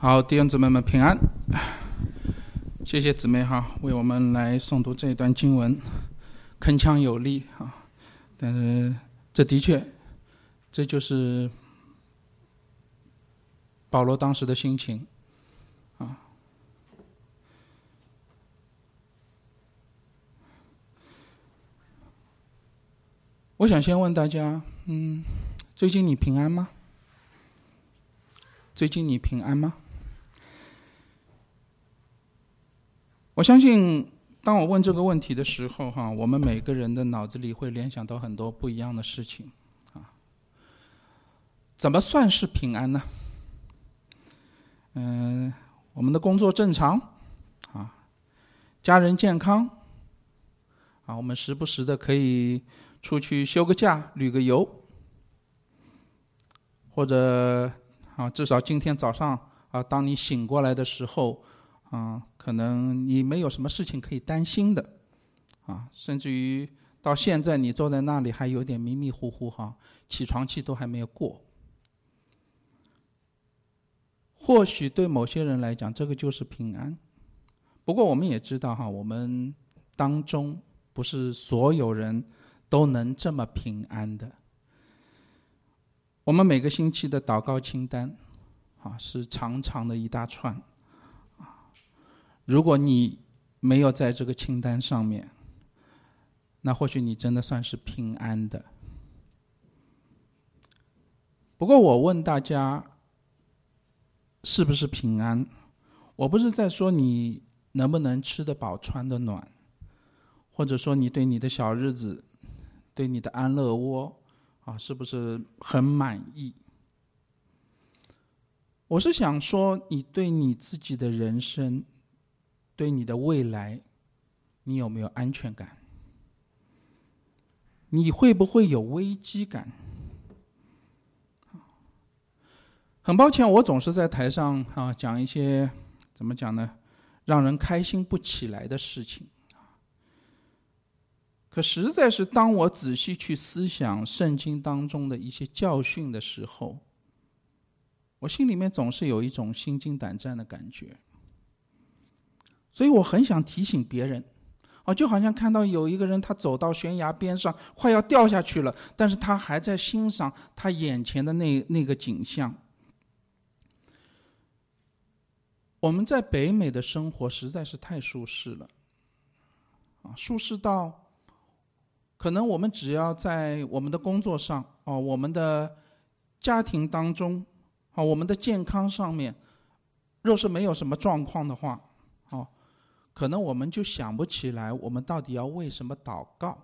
好，弟兄姊妹们平安。谢谢姊妹哈，为我们来诵读这一段经文，铿锵有力哈。但是这的确，这就是保罗当时的心情啊。我想先问大家，最近你平安吗？最近你平安吗？我相信当我问这个问题的时候我们每个人的脑子里会联想到很多不一样的事情怎么算是平安呢？我们的工作正常家人健康我们时不时的可以出去休个假旅个游，或者至少今天早上当你醒过来的时候可能你没有什么事情可以担心的甚至于到现在你坐在那里还有点迷迷糊糊起床气都还没有过。或许对某些人来讲这个就是平安，不过我们也知道我们当中不是所有人都能这么平安的。我们每个星期的祷告清单是长长的一大串如果你没有在这个清单上面，那或许你真的算是平安的。不过我问大家是不是平安，我不是在说你能不能吃得饱穿得暖，或者说你对你的小日子对你的安乐窝是不是很满意。我是想说你对你自己的人生对你的未来你有没有安全感，你会不会有危机感。很抱歉我总是在台上讲一些怎么讲呢，让人开心不起来的事情，可实在是当我仔细去思想圣经当中的一些教训的时候，我心里面总是有一种心惊胆战的感觉。所以我很想提醒别人就好像看到有一个人他走到悬崖边上快要掉下去了，但是他还在欣赏他眼前的那个景象。我们在北美的生活实在是太舒适了舒适到可能我们只要在我们的工作上我们的家庭当中我们的健康上面若是没有什么状况的话可能我们就想不起来我们到底要为什么祷告。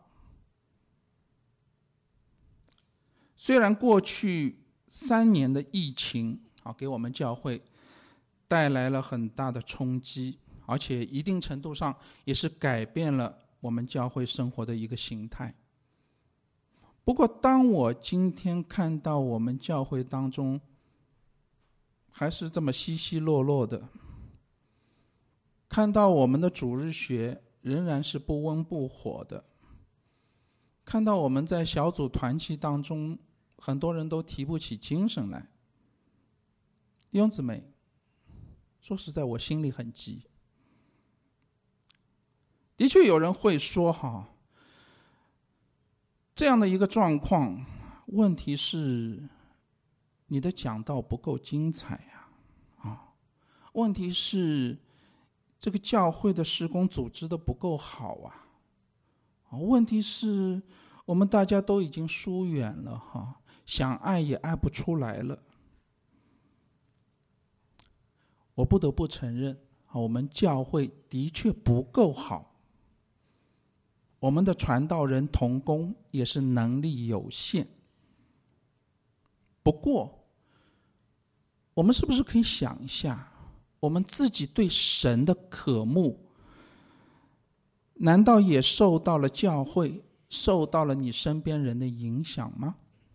虽然过去3年的疫情给我们教会带来了很大的冲击，而且一定程度上也是改变了我们教会生活的一个形态。不过当我今天看到我们教会当中还是这么稀稀落落的，看到我们的主日学仍然是不温不火的，看到我们在小组团契当中很多人都提不起精神来，弟兄姊妹，说实在我心里很急。的确有人会说这样的一个状况，问题是你的讲道不够精彩问题是这个教会的事工组织的不够好问题是我们大家都已经疏远了想爱也爱不出来了。我不得不承认我们教会的确不够好，我们的传道人同工也是能力有限。不过我们是不是可以想一下，我们自己对神的渴慕难道也受到了教会受到了你身边人的影响吗？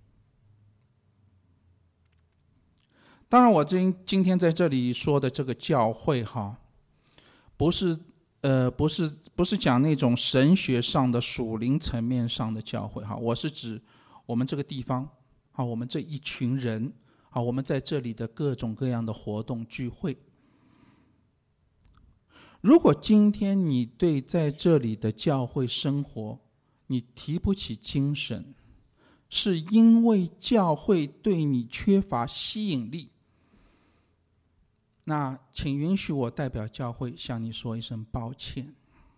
当然我今天在这里说的这个教会不是讲那种神学上的属灵层面上的教会我是指我们这个地方我们这一群人我们在这里的各种各样的活动聚会。如果今天你对在这里的教会生活你提不起精神，是因为教会对你缺乏吸引力，那请允许我代表教会向你说一声抱歉。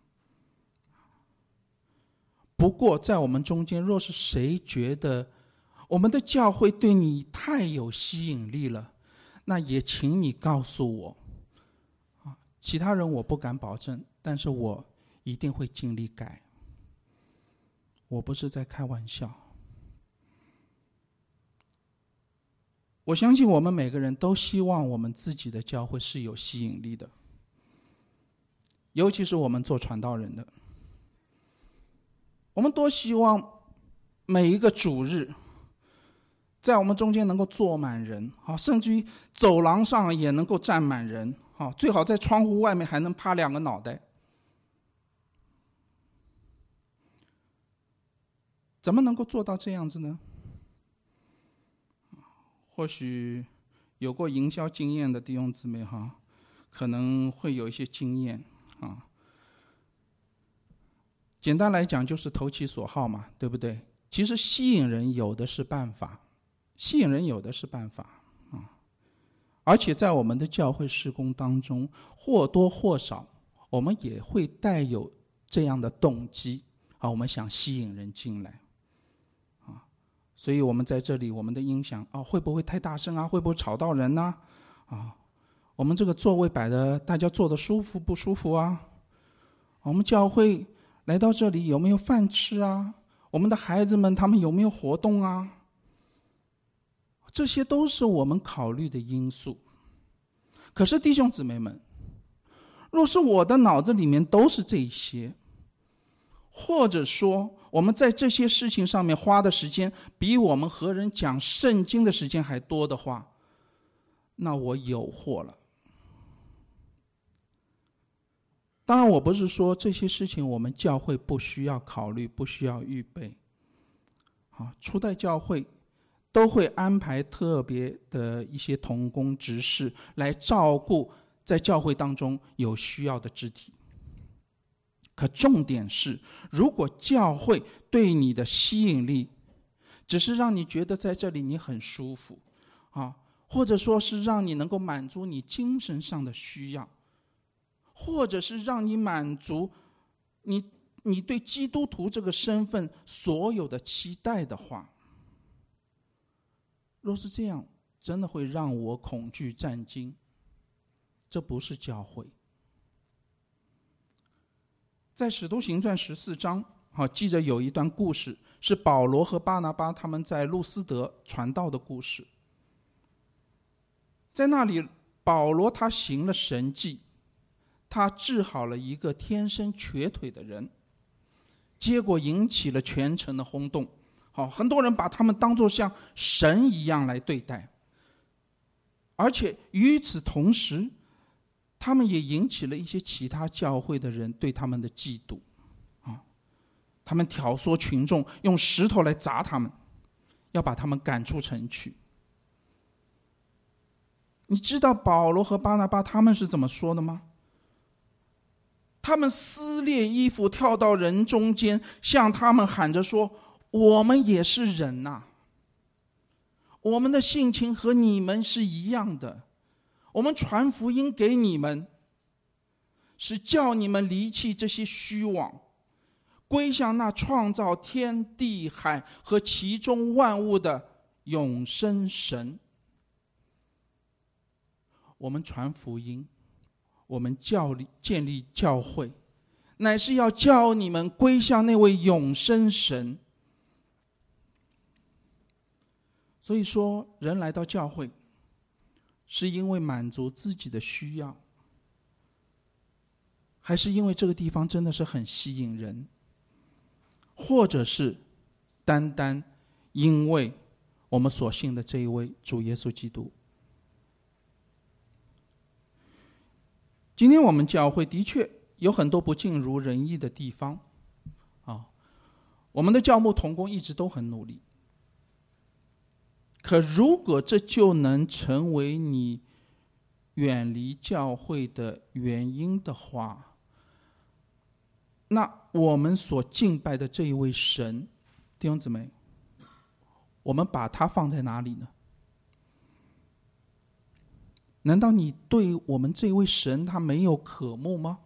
不过在我们中间，若是谁觉得我们的教会对你太有吸引力了，那也请你告诉我。其他人我不敢保证，但是我一定会尽力改。我不是在开玩笑。我相信我们每个人都希望我们自己的教会是有吸引力的，尤其是我们做传道人的，我们多希望每一个主日在我们中间能够坐满人，甚至于走廊上也能够站满人，最好在窗户外面还能趴2个脑袋。怎么能够做到这样子呢？或许有过营销经验的弟兄姊妹可能会有一些经验简单来讲就是投其所好嘛，对不对？其实吸引人有的是办法，而且在我们的教会事工当中，或多或少我们也会带有这样的动机我们想吸引人进来所以我们在这里，我们的音响会不会太大声会不会吵到人呢我们这个座位摆的大家坐的舒服不舒服我们教会来到这里有没有饭吃我们的孩子们他们有没有活动这些都是我们考虑的因素。可是弟兄姊妹们，若是我的脑子里面都是这些，或者说我们在这些事情上面花的时间比我们和人讲圣经的时间还多的话，那我有祸了。当然我不是说这些事情我们教会不需要考虑，不需要预备初代教会都会安排特别的一些同工执事来照顾在教会当中有需要的肢体。可重点是，如果教会对你的吸引力只是让你觉得在这里你很舒服或者说是让你能够满足你精神上的需要，或者是让你满足你对基督徒这个身份所有的期待的话，若是这样，真的会让我恐惧战惊。这不是教会。在使徒行传14章记着有一段故事，是保罗和巴拿巴他们在路斯德传道的故事。在那里，保罗他行了神迹，他治好了一个天生瘸腿的人，结果引起了全城的轰动。很多人把他们当作像神一样来对待，而且与此同时，他们也引起了一些其他教会的人对他们的嫉妒他们挑唆群众用石头来砸他们，要把他们赶出城去。你知道保罗和巴拿巴他们是怎么说的吗？他们撕裂衣服跳到人中间，向他们喊着说，我们也是人我们的性情和你们是一样的，我们传福音给你们，是叫你们离弃这些虚妄，归向那创造天地海和其中万物的永生神。我们传福音，我们建立教会，乃是要叫你们归向那位永生神。所以说，人来到教会是因为满足自己的需要，还是因为这个地方真的是很吸引人，或者是单单因为我们所信的这一位主耶稣基督。今天我们教会的确有很多不尽如人意的地方我们的教牧同工一直都很努力， 可如果这就能成为你远离教会的原因的话，那我们所敬拜的这一位神，弟兄姊妹，我们把它放在哪里呢？难道你对我们这位神他没有渴慕吗？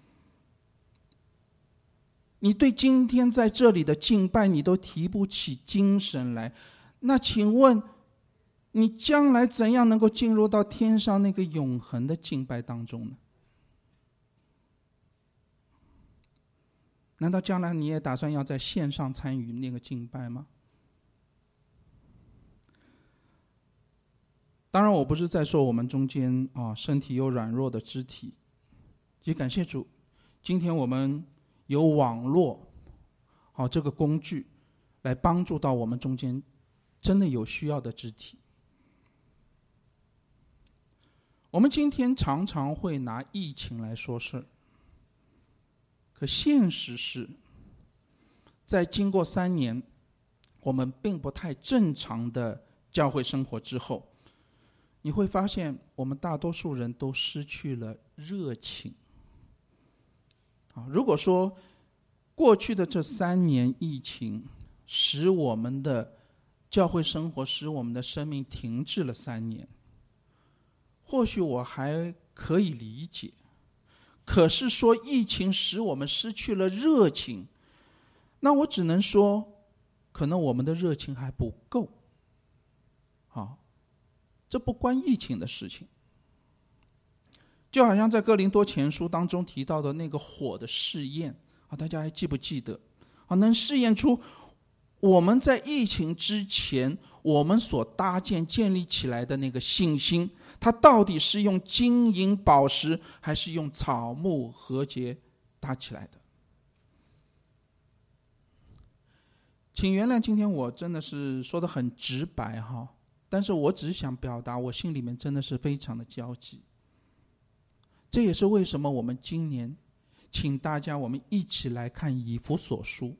你对今天在这里的敬拜你都提不起精神来，那请问你将来怎样能够进入到天上那个永恒的敬拜当中呢？难道将来你也打算要在线上参与那个敬拜吗？当然我不是在说我们中间身体有软弱的肢体，也感谢主，今天我们有网络这个工具来帮助到我们中间真的有需要的肢体。我们今天常常会拿疫情来说事，可现实是在经过3年我们并不太正常的教会生活之后，你会发现我们大多数人都失去了热情。如果说过去的这3年疫情使我们的教会生活，使我们的生命停滞了3年，或许我还可以理解。可是说疫情使我们失去了热情，那我只能说可能我们的热情还不够。这不关疫情的事情。就好像在哥林多前书当中提到的那个火的试验，大家还记不记得？能试验出我们在疫情之前我们所搭建立起来的那个信心，它到底是用金银宝石还是用草木禾秸搭起来的。请原谅今天我真的是说得很直白但是我只是想表达我心里面真的是非常的焦急。这也是为什么我们今年请大家我们一起来看以弗所书，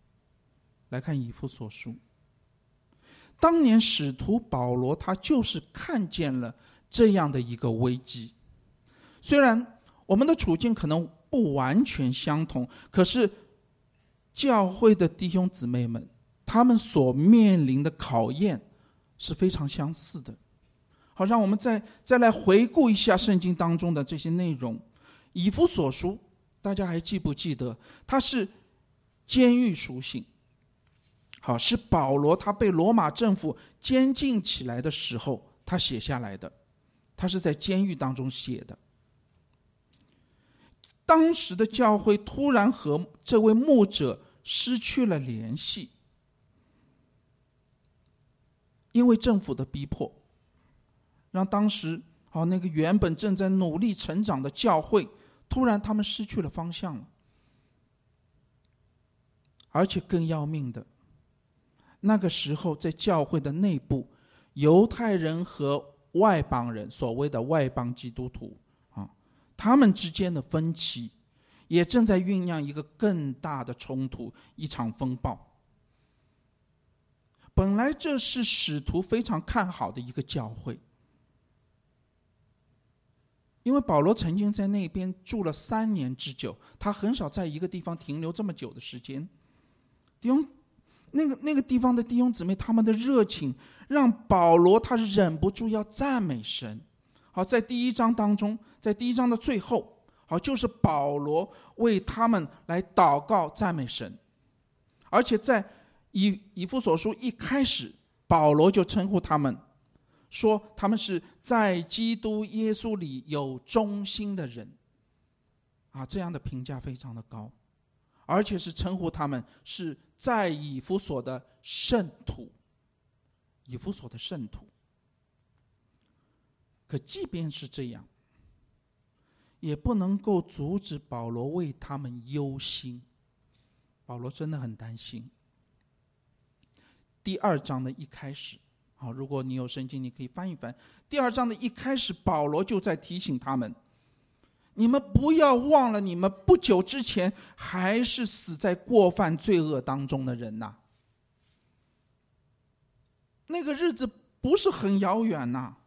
当年使徒保罗他就是看见了这样的一个危机。虽然我们的处境可能不完全相同，可是教会的弟兄姊妹们他们所面临的考验是非常相似的。好，让我们再来回顾一下圣经当中的这些内容。以弗所书大家还记不记得，它是监狱书信。好，是保罗他被罗马政府监禁起来的时候他写下来的，他是在监狱当中写的。当时的教会突然和这位牧者失去了联系，因为政府的逼迫，让当时那个原本正在努力成长的教会，突然他们失去了方向了。而且更要命的，那个时候在教会的内部，犹太人和外邦人，所谓的外邦基督徒他们之间的分歧也正在酝酿一个更大的冲突，一场风暴。本来这是使徒非常看好的一个教会，因为保罗曾经在那边住了3年之久，他很少在一个地方停留这么久的时间。那个地方的弟兄姊妹，他们的热情让保罗他忍不住要赞美神。好，在第1章当中，在第1章的最后，就是保罗为他们来祷告赞美神。而且在以弗所书一开始，保罗就称呼他们说他们是在基督耶稣里有忠心的人这样的评价非常的高，而且是称呼他们是在以弗所的圣徒。以弗所的圣徒。可即便是这样，也不能够阻止保罗为他们忧心。保罗真的很担心。第2章的一开始，如果你有圣经你可以翻一翻，第2章的一开始，保罗就在提醒他们，你们不要忘了你们不久之前还是死在过犯罪恶当中的人呐。那个日子不是很遥远呐。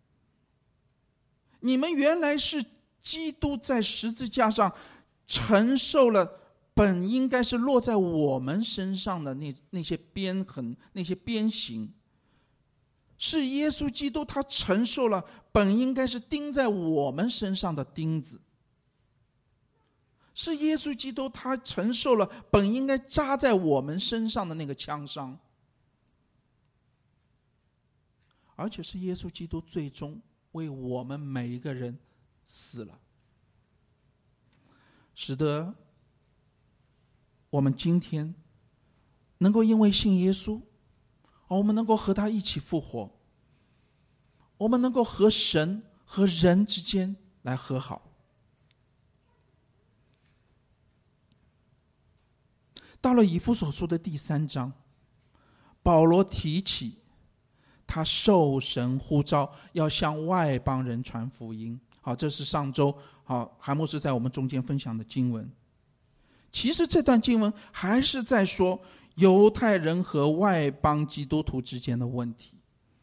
你们原来是基督在十字架上承受了本应该是落在我们身上的那些鞭痕，那些鞭刑，是耶稣基督他承受了本应该是钉在我们身上的钉子，是耶稣基督他承受了本应该扎在我们身上的那个枪伤，而且是耶稣基督最终为我们每一个人死了，使得我们今天能够因为信耶稣，我们能够和他一起复活，我们能够和神和人之间来和好。到了以弗所书的第3章，保罗提起他受神呼召要向外邦人传福音。好，这是上周韩牧师在我们中间分享的经文。其实这段经文还是在说犹太人和外邦基督徒之间的问题。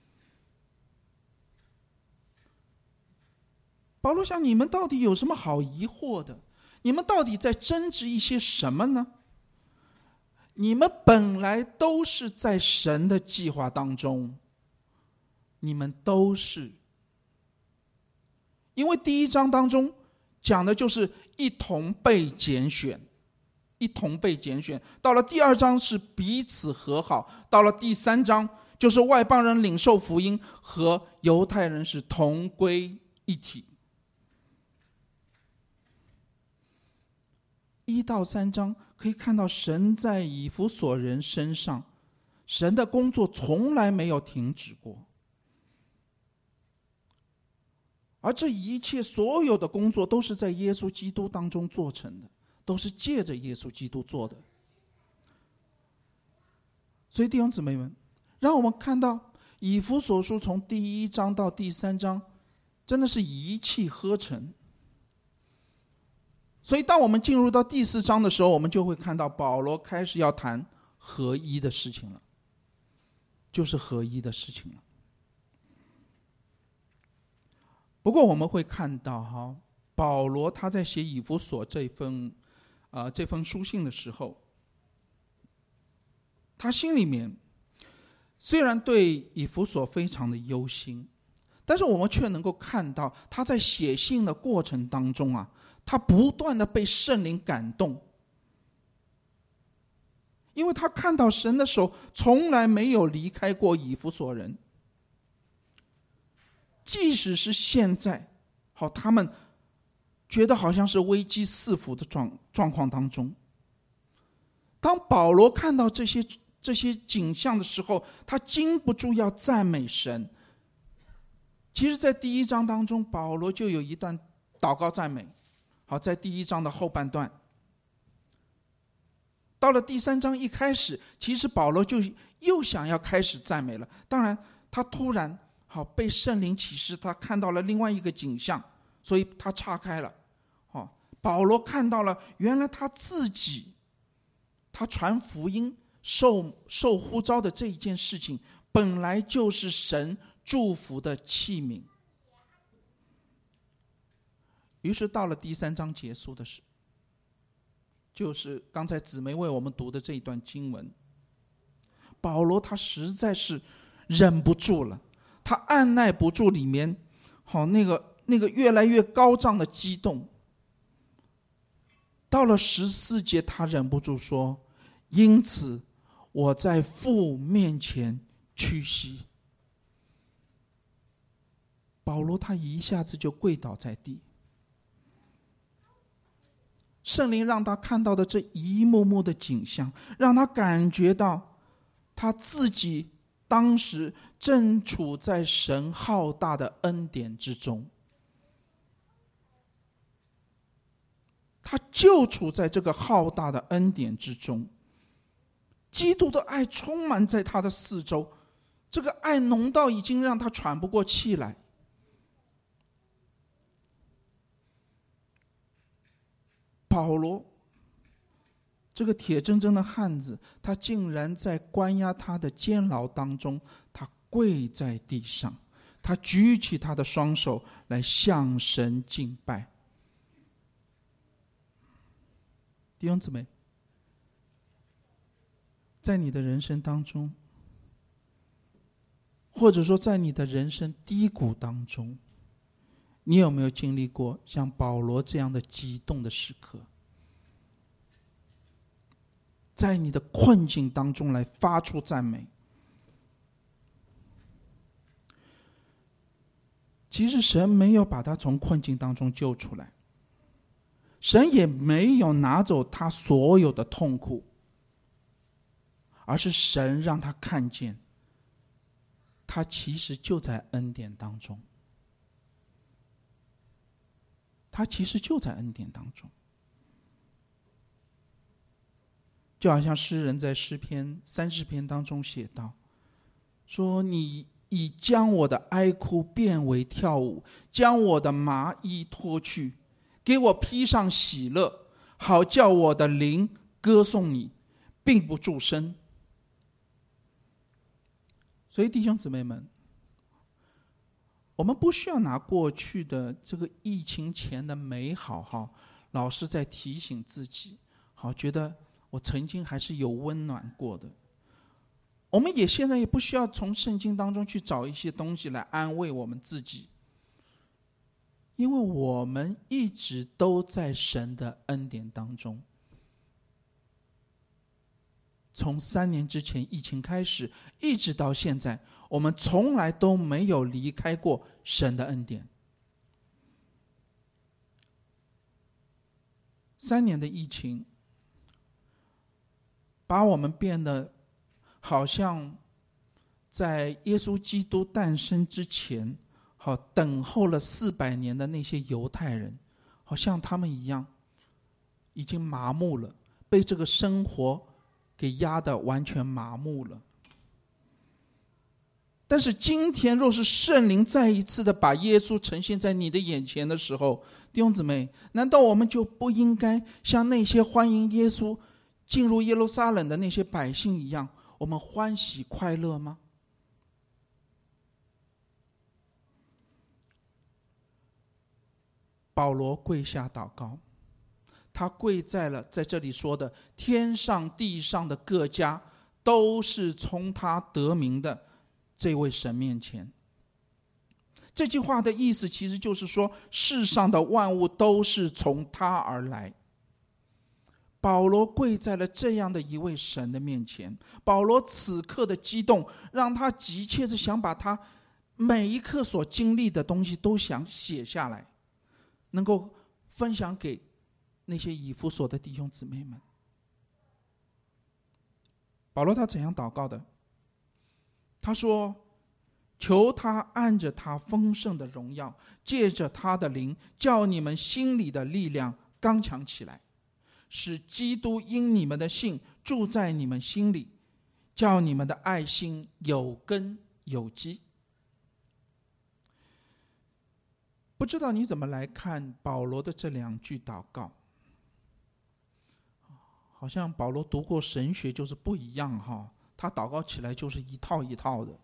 保罗想，你们到底有什么好疑惑的？你们到底在争执一些什么呢？你们本来都是在神的计划当中，你们都是。因为第1章当中讲的就是一同被拣选，一同被拣选。到了第2章是彼此和好，到了第3章就是外邦人领受福音和犹太人是同归一体。1到3章可以看到神在以弗所人身上，神的工作从来没有停止过，而这一切所有的工作都是在耶稣基督当中做成的，都是借着耶稣基督做的。所以弟兄姊妹们，让我们看到以弗所书从第1章到第3章真的是一气呵成。所以当我们进入到第4章的时候，我们就会看到保罗开始要谈合一的事情了，就是合一的事情了。不过我们会看到保罗他在写以弗所这封书信的时候，他心里面虽然对以弗所非常的忧心，但是我们却能够看到他在写信的过程当中他不断的被圣灵感动，因为他看到神的手从来没有离开过以弗所人，即使是现在他们觉得好像是危机四伏的状况当中，当保罗看到这些景象的时候，他禁不住要赞美神。其实在第1章当中，保罗就有一段祷告赞美，在第1章的后半段。到了第3章一开始，其实保罗就又想要开始赞美了，当然他突然被圣灵启示，他看到了另外一个景象，所以他岔开了。保罗看到了原来他自己他传福音受呼召的这一件事情本来就是神祝福的器皿。于是到了第3章结束的时候，就是刚才姊妹为我们读的这一段经文，保罗他实在是忍不住了，他按耐不住里面那个越来越高涨的激动。到了14节，他忍不住说，因此我在父面前屈膝。保罗他一下子就跪倒在地，圣灵让他看到的这一幕幕的景象，让他感觉到他自己当时正处在神浩大的恩典之中，他就处在这个浩大的恩典之中，基督的爱充满在他的四周，这个爱浓到已经让他喘不过气来。保罗这个铁铮铮的汉子，他竟然在关押他的监牢当中，他跪在地上，他举起他的双手来向神敬拜。弟兄姊妹，在你的人生当中，或者说在你的人生低谷当中，你有没有经历过像保罗这样的激动的时刻？在你的困境当中来发出赞美。其实神没有把他从困境当中救出来，神也没有拿走他所有的痛苦，而是神让他看见，他其实就在恩典当中，他其实就在恩典当中。就好像诗人在诗篇30篇当中写道，说你已将我的哀哭变为跳舞，将我的麻衣脱去，给我披上喜乐，好叫我的灵歌颂你，并不住声。所以弟兄姊妹们，我们不需要拿过去的这个疫情前的美好老是在提醒自己，觉得我曾经还是有温暖过的。我们也现在也不需要从圣经当中去找一些东西来安慰我们自己，因为我们一直都在神的恩典当中。从3年之前疫情开始，一直到现在，我们从来都没有离开过神的恩典。3年的疫情把我们变得好像在耶稣基督诞生之前，等候了400年的那些犹太人，好像他们一样，已经麻木了，被这个生活给压得完全麻木了。但是今天若是圣灵再一次的把耶稣呈现在你的眼前的时候，弟兄姊妹，难道我们就不应该像那些欢迎耶稣进入耶路撒冷的那些百姓一样，我们欢喜快乐吗？保罗跪下祷告，他跪在了在这里说的天上地上的各家都是从他得名的这位神面前。这句话的意思其实就是说，世上的万物都是从他而来。保罗跪在了这样的一位神的面前，保罗此刻的激动让他急切地想把他每一刻所经历的东西都想写下来，能够分享给那些以弗所的弟兄姊妹们。保罗他怎样祷告的？他说，求他按着他丰盛的荣耀，借着他的灵，叫你们心里的力量刚强起来，使基督因你们的信住在你们心里，叫你们的爱心有根有基。不知道你怎么来看保罗的这2句祷告？好像保罗读过神学就是不一样他祷告起来就是一套一套的。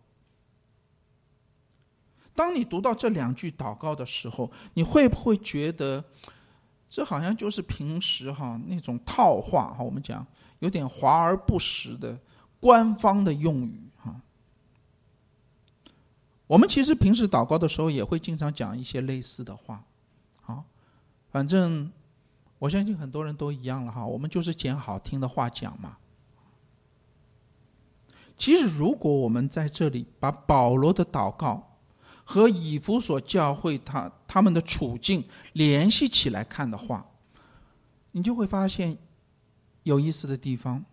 当你读到这2句祷告的时候，你会不会觉得这好像就是平时那种套话我们讲有点华而不实的官方的用语我们其实平时祷告的时候也会经常讲一些类似的话。反正我相信很多人都一样了我们就是捡好听的话讲嘛。其实如果我们在这里把保罗的祷告和以弗所教会他们的处境联系起来看的话，你就会发现有意思的地方。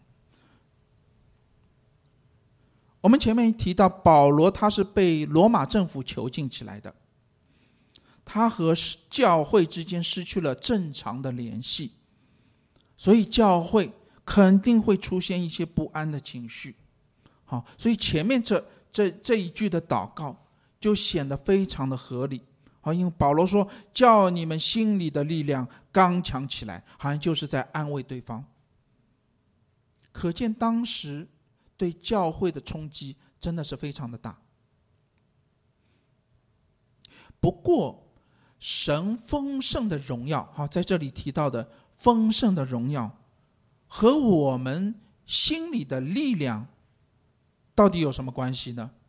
我们前面提到保罗他是被罗马政府囚禁起来的，他和教会之间失去了正常的联系，所以教会肯定会出现一些不安的情绪。所以前面这一句的祷告就显得非常的合理。因为保罗说叫你们心里的力量刚强起来，好像就是在安慰对方。可见当时对教会的冲击真的是非常的大。 不过神丰盛的荣耀，在这里提到的丰盛的荣耀和我们心里的力量到底有什么关系呢？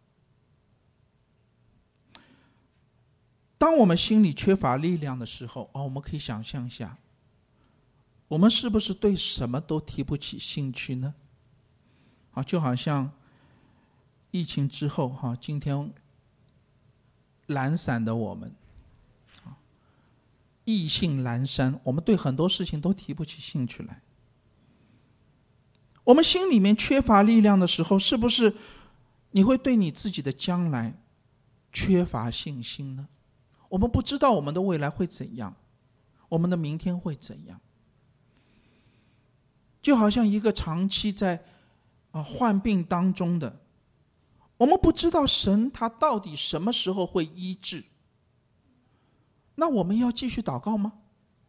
当我们心里缺乏力量的时候，我们可以想象一下，我们是不是对什么都提不起兴趣呢？就好像疫情之后，今天懒散的我们，意兴阑珊，我们对很多事情都提不起兴趣来。我们心里面缺乏力量的时候，是不是你会对你自己的将来缺乏信心呢？我们不知道我们的未来会怎样，我们的明天会怎样。就好像一个长期在患病当中的，我们不知道神他到底什么时候会医治，那我们要继续祷告吗？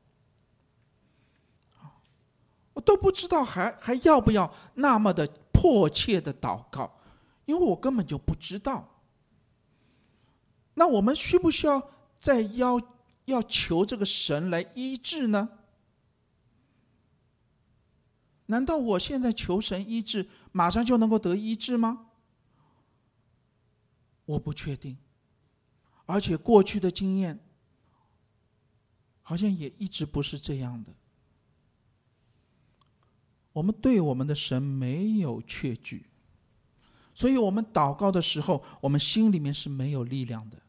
我都不知道还要不要那么的迫切的祷告，因为我根本就不知道。那我们需不需要再要求这个神来医治呢？难道我现在求神医治，马上就能够得医治吗？我不确定，而且过去的经验好像也一直不是这样的。我们对我们的神没有确据，所以我们祷告的时候，我们心里面是没有力量的。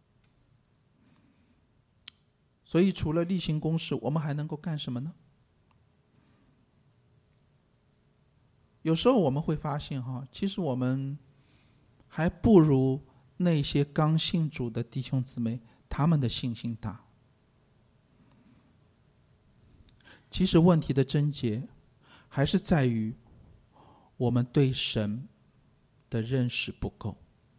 所以除了例行公事，我们还能够干什么呢？有时候我们会发现其实我们还不如那些刚信主的弟兄姊妹他们的信心大。其实问题的症结还是在于我们对神的认识不够。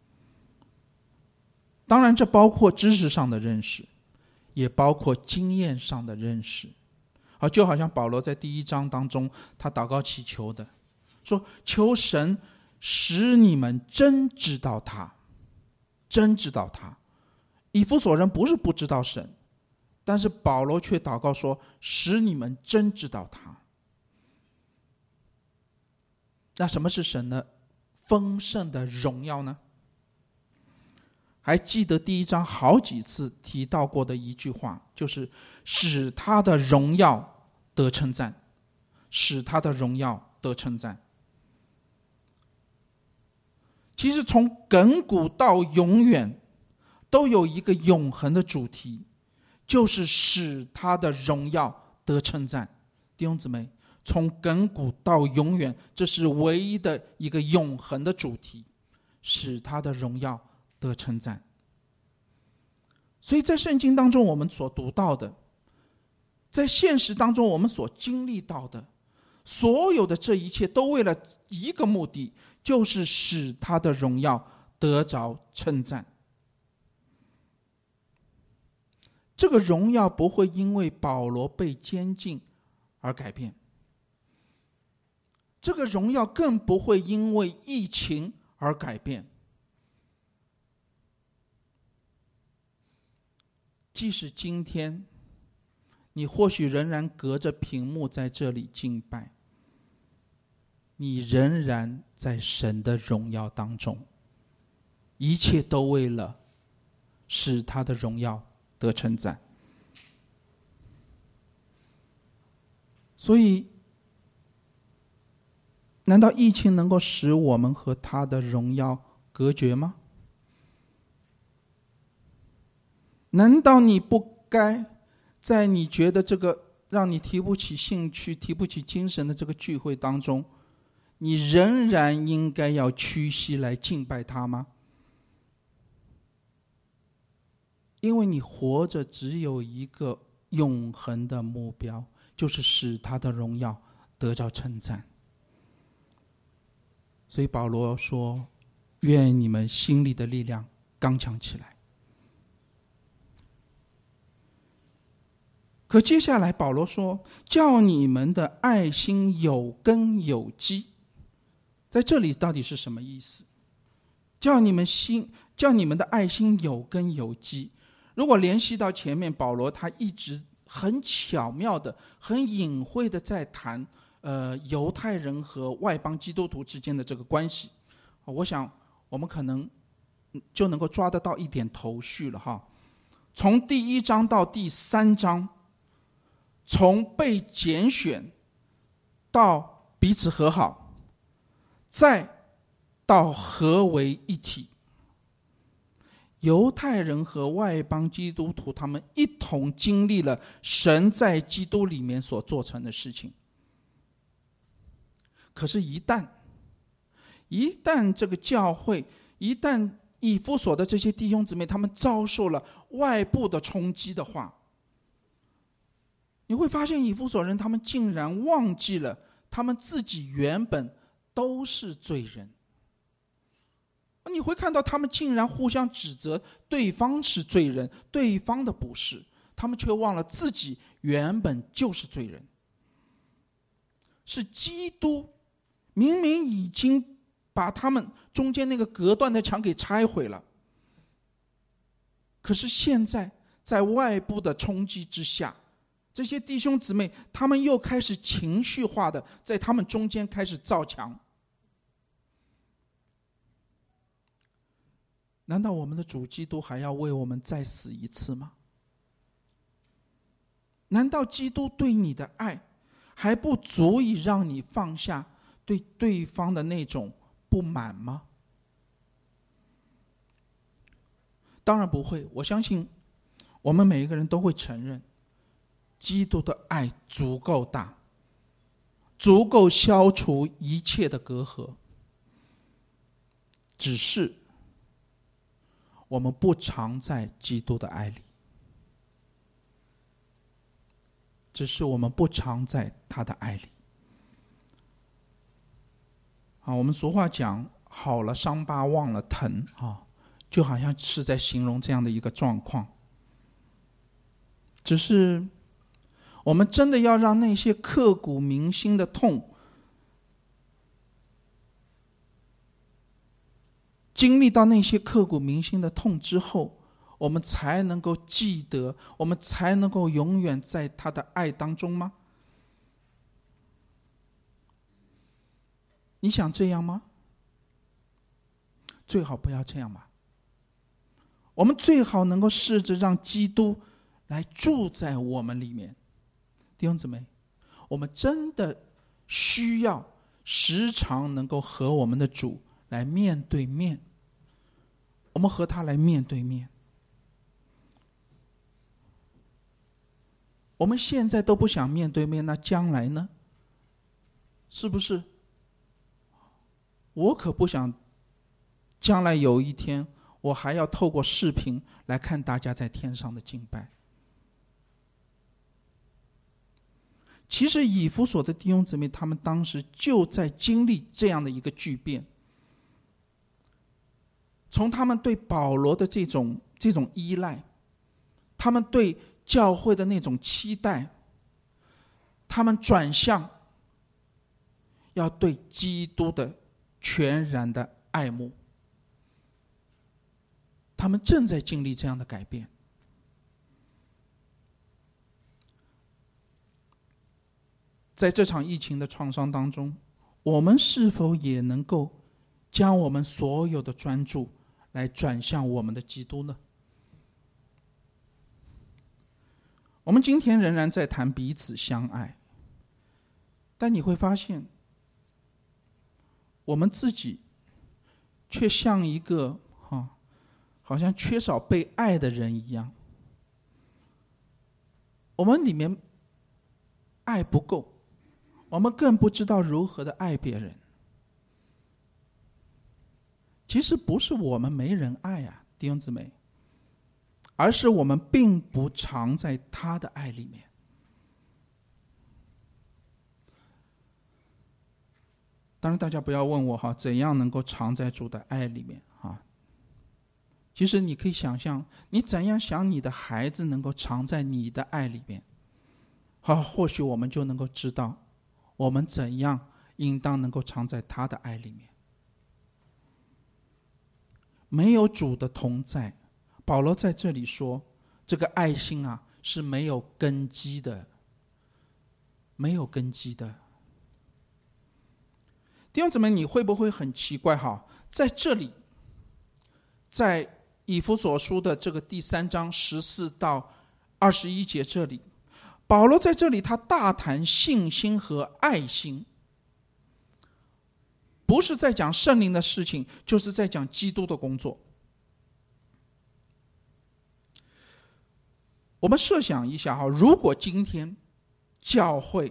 当然这包括知识上的认识，也包括经验上的认识。就好像保罗在第1章当中他祷告祈求的，说求神使你们真知道他，真知道他。以弗所人不是不知道神，但是保罗却祷告说使你们真知道他。那什么是神的丰盛的荣耀呢？还记得第1章好几次提到过的一句话，就是使他的荣耀得称赞，使他的荣耀得称赞。其实从亘古到永远都有一个永恒的主题，就是使他的荣耀得称赞。弟兄姊妹，从亘古到永远，这是唯一的一个永恒的主题，使他的荣耀得称赞。所以在圣经当中我们所读到的，在现实当中我们所经历到的，所有的这一切都为了一个目的，就是使他的荣耀得着称赞。这个荣耀不会因为保罗被监禁而改变，这个荣耀更不会因为疫情而改变。即使今天你或许仍然隔着屏幕在这里敬拜，你仍然在神的荣耀当中，一切都为了使他的荣耀得称赞。所以难道疫情能够使我们和他的荣耀隔绝吗？难道你不该在你觉得这个让你提不起兴趣、提不起精神的这个聚会当中，你仍然应该要屈膝来敬拜他吗？因为你活着只有一个永恒的目标，就是使他的荣耀得着称赞。所以保罗说，愿你们心里的力量刚强起来。可接下来保罗说，叫你们的爱心有根有基。在这里到底是什么意思？叫你们的爱心有根有基。 如果联系到前面，保罗他一直很巧妙的、很隐晦的在谈犹太人和外邦基督徒之间的这个关系，我想我们可能就能够抓得到一点头绪了哈。从第1章到第3章，从被拣选到彼此和好，再到合为一体，犹太人和外邦基督徒他们一同经历了神在基督里面所做成的事情。可是一旦这个教会，一旦以弗所的这些弟兄姊妹他们遭受了外部的冲击的话，你会发现以弗所人他们竟然忘记了他们自己原本都是罪人。你会看到他们竟然互相指责对方是罪人，对方的不是，他们却忘了自己原本就是罪人。是基督明明已经把他们中间那个隔断的墙给拆毁了，可是现在在外部的冲击之下，这些弟兄姊妹他们又开始情绪化的在他们中间开始造墙。难道我们的主基督还要为我们再死一次吗？难道基督对你的爱还不足以让你放下对对方的那种不满吗？当然不会，我相信我们每一个人都会承认，基督的爱足够大，足够消除一切的隔阂，只是我们不常在基督的爱里，只是我们不常在他的爱里。我们俗话讲，好了伤疤忘了疼就好像是在形容这样的一个状况。只是我们真的要让那些刻骨铭心的痛经历到那些刻骨铭心的痛之后，我们才能够记得，我们才能够永远在他的爱当中吗？你想这样吗？最好不要这样吧。我们最好能够试着让基督来住在我们里面。弟兄姊妹，我们真的需要时常能够和我们的主来面对面，我们和他来面对面。我们现在都不想面对面，那将来呢？是不是？我可不想将来有一天我还要透过视频来看大家在天上的敬拜。其实以弗所的弟兄姊妹他们当时就在经历这样的一个巨变，从他们对保罗的这种依赖，他们对教会的那种期待，他们转向要对基督的全然的爱慕。他们正在经历这样的改变。在这场疫情的创伤当中，我们是否也能够将我们所有的专注来转向我们的基督呢？我们今天仍然在谈彼此相爱，但你会发现，我们自己却像一个好像缺少被爱的人一样。我们里面爱不够，我们更不知道如何的爱别人。其实不是我们没人爱弟兄姊妹，而是我们并不常在他的爱里面。当然大家不要问我怎样能够常在主的爱里面其实你可以想象，你怎样想你的孩子能够常在你的爱里面，或许我们就能够知道我们怎样应当能够常在他的爱里面。没有主的同在，保罗在这里说， 这个爱心啊是没有根基的，没有根基的。弟兄姊妹，你会不会很奇怪哈？在这里，在以弗所书的这个第3章14到21节这里，保罗在这里他大谈信心和爱心，不是在讲圣灵的事情，就是在讲基督的工作。我们设想一下哈，如果今天教会，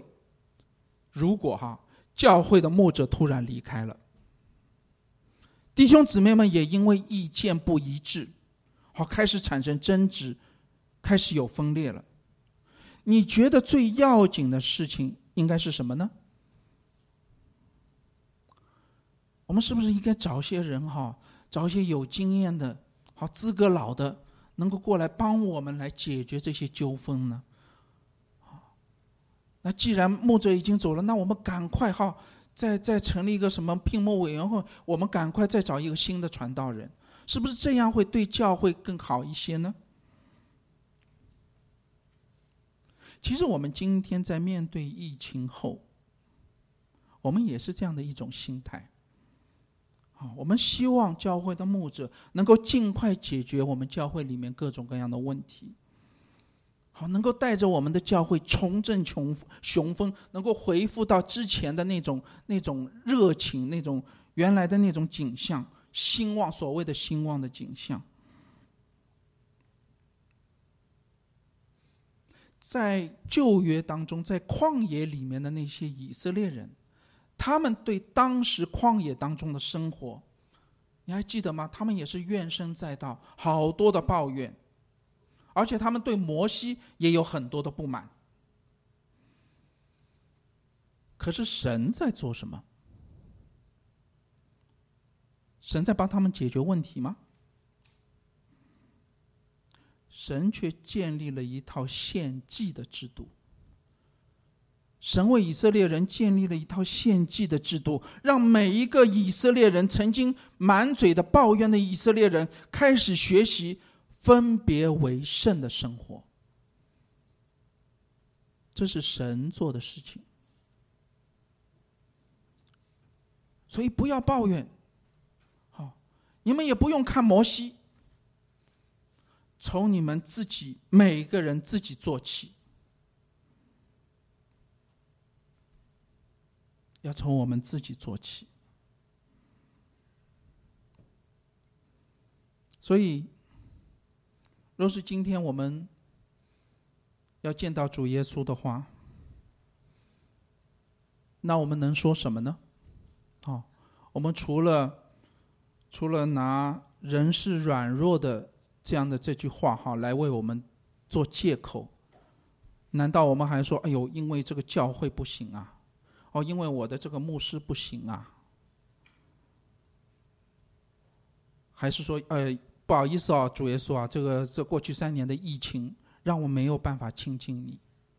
教会的牧者突然离开了，弟兄姊妹们也因为意见不一致，开始产生争执，开始有分裂了。你觉得最要紧的事情应该是什么呢？我们是不是应该找些人找一些有经验的、资格老的，能够过来帮我们来解决这些纠纷呢？那既然牧者已经走了，那我们赶快再成立一个什么聘牧委员会，我们赶快再找一个新的传道人，是不是这样会对教会更好一些呢？其实我们今天在面对疫情后，我们也是这样的一种心态。我们希望教会的牧者能够尽快解决我们教会里面各种各样的问题，能够带着我们的教会重振雄风，能够恢复到之前的那种热情，那种原来的那种景象，兴旺，所谓的兴旺的景象。在旧约当中，在旷野里面的那些以色列人，他们对当时旷野当中的生活，你还记得吗？他们也是怨声载道，好多的抱怨，而且他们对摩西也有很多的不满。可是神在做什么？神在帮他们解决问题吗？神却建立了一套献祭的制度。神为以色列人建立了一套献祭的制度，让每一个以色列人，曾经满嘴的抱怨的以色列人，开始学习分别为圣的生活。这是神做的事情。所以不要抱怨，你们也不用看摩西，从你们自己每个人自己做起，要从我们自己做起。所以若是今天我们要见到主耶稣的话，那我们能说什么呢？我们除了拿人是软弱的这样的这句话来为我们做借口，难道我们还说因为这个教会不行啊，因为我的这个牧师不行啊，还是说不好意思主耶稣这过去3年的疫情让我没有办法亲近你。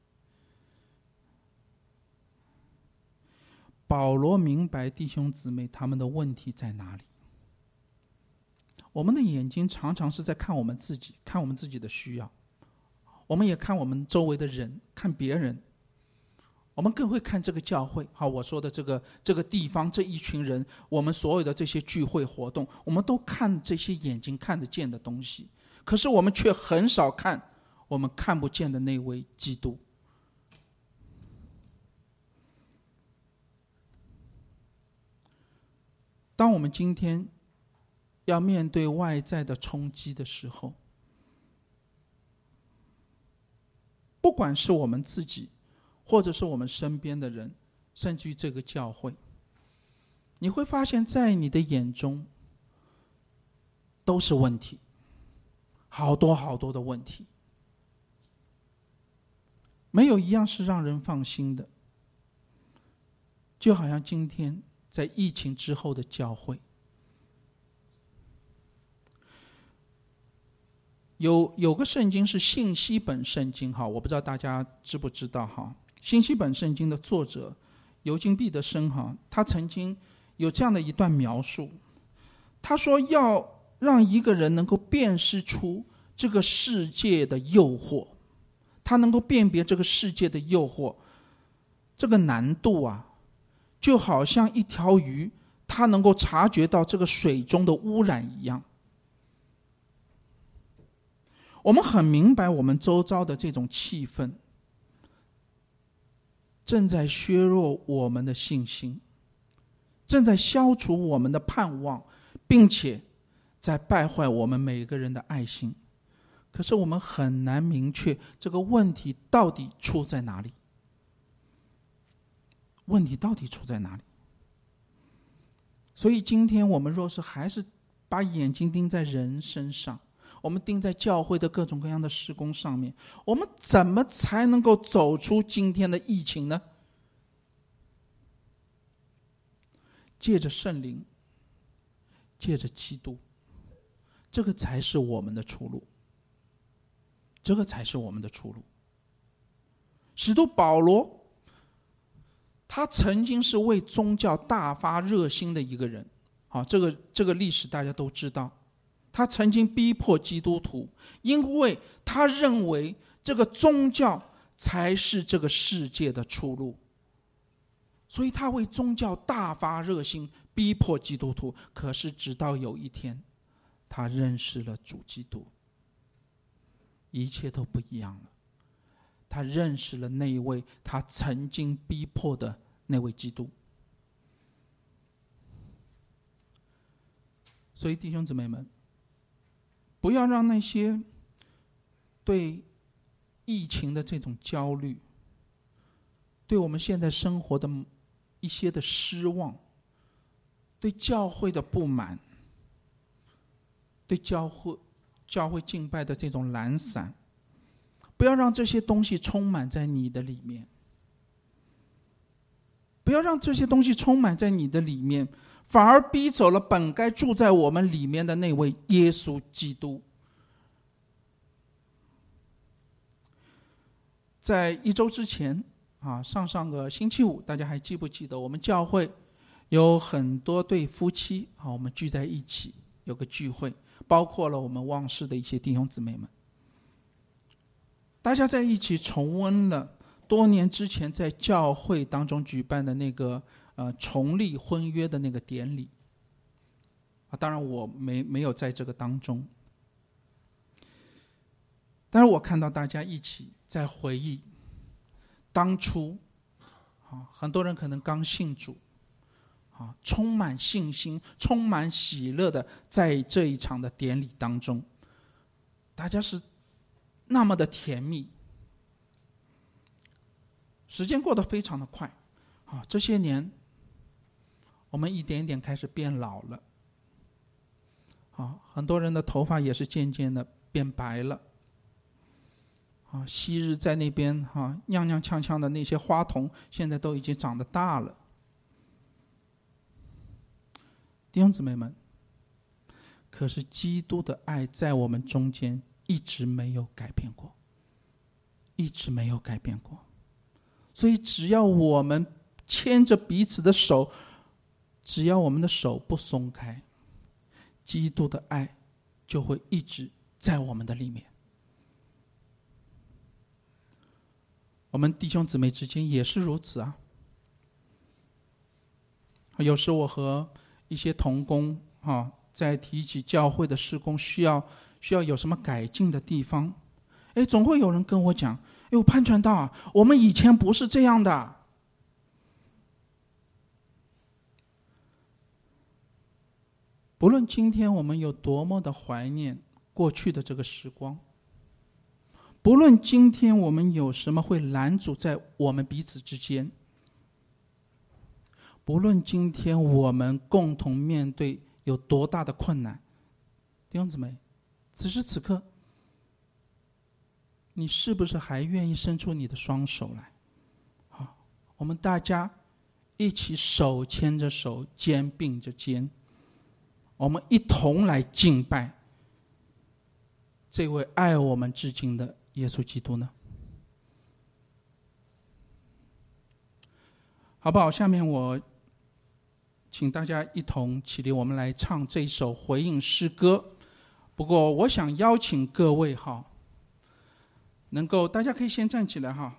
保罗明白弟兄姊妹他们的问题在哪里。我们的眼睛常常是在看我们自己，看我们自己的需要，我们也看我们周围的人，看别人，我们更会看这个教会。我说的这个地方，这一群人，我们所有的这些聚会活动，我们都看这些眼睛看得见的东西，可是我们却很少看我们看不见的那位基督。当我们今天要面对外在的冲击的时候，不管是我们自己，或者是我们身边的人，甚至于这个教会，你会发现在你的眼中都是问题，好多好多的问题，没有一样是让人放心的。就好像今天在疫情之后的教会，有个圣经是信息本圣经，我不知道大家知不知道信息本圣经的作者尤金毕德生他曾经有这样的一段描述，他说要让一个人能够辨识出这个世界的诱惑，他能够辨别这个世界的诱惑，这个难度啊，就好像一条鱼，它能够察觉到这个水中的污染一样。我们很明白，我们周遭的这种气氛正在削弱我们的信心，正在消除我们的盼望，并且在败坏我们每个人的爱心。可是我们很难明确这个问题到底出在哪里。问题到底出在哪里？所以今天我们若是还是把眼睛盯在人身上，我们盯在教会的各种各样的事工上面，我们怎么才能够走出今天的疫情呢？借着圣灵，借着基督，这个才是我们的出路。这个才是我们的出路。使徒保罗，他曾经是为宗教大发热心的一个人。好，这个历史大家都知道。他曾经逼迫基督徒，因为他认为这个宗教才是这个世界的出路，所以他为宗教大发热心，逼迫基督徒。可是直到有一天，他认识了主基督，一切都不一样了。他认识了那一位他曾经逼迫的那位基督。所以弟兄姊妹们，不要让那些对疫情的这种焦虑，对我们现在生活的一些的失望，对教会的不满，对教会敬拜的这种懒散，不要让这些东西充满在你的里面。不要让这些东西充满在你的里面，反而逼走了本该住在我们里面的那位耶稣基督。在1周之前上个星期五，大家还记不记得我们教会有很多对夫妻我们聚在一起有个聚会，包括了我们望视的一些弟兄姊妹们，大家在一起重温了多年之前在教会当中举办的那个重立婚约的那个典礼。当然我没有在这个当中，但是我看到大家一起在回忆当初很多人可能刚信主，充满信心充满喜乐的在这一场的典礼当中，大家是那么的甜蜜。时间过得非常的快这些年我们一点一点开始变老了很多人的头发也是渐渐的变白了昔日在那边踉踉跄跄的那些花童，现在都已经长得大了。弟兄姊妹们，可是基督的爱在我们中间一直没有改变过，一直没有改变过。所以只要我们牵着彼此的手，只要我们的手不松开，基督的爱就会一直在我们的里面。我们弟兄姊妹之间也是如此有时我和一些同工在提起教会的事工需要有什么改进的地方，总会有人跟我讲，潘传道我们以前不是这样的。不论今天我们有多么的怀念过去的这个时光，不论今天我们有什么会拦阻在我们彼此之间，不论今天我们共同面对有多大的困难，弟兄姊妹，此时此刻你是不是还愿意伸出你的双手来我们大家一起手牵着手，肩并着肩，我们一同来敬拜这位爱我们至今的耶稣基督呢？好不好？下面我请大家一同起立，我们来唱这一首回应诗歌， 不过我想邀请各位哈，能够大家可以先站起来哈，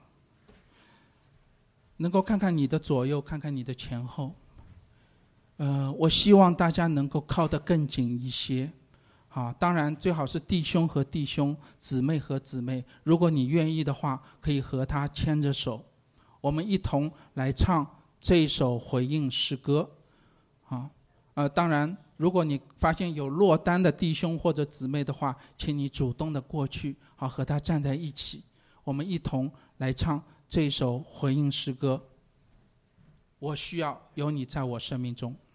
能够看看你的左右，看看你的前后。我希望大家能够靠得更紧一些。当然最好是弟兄和弟兄，姊妹和姊妹，如果你愿意的话，可以和他牵着手，我们一同来唱这一首回应诗歌。当然如果你发现有落单的弟兄或者姊妹的话，请你主动的过去，和他站在一起，我们一同来唱这一首回应诗歌。我需要有你在我生命中。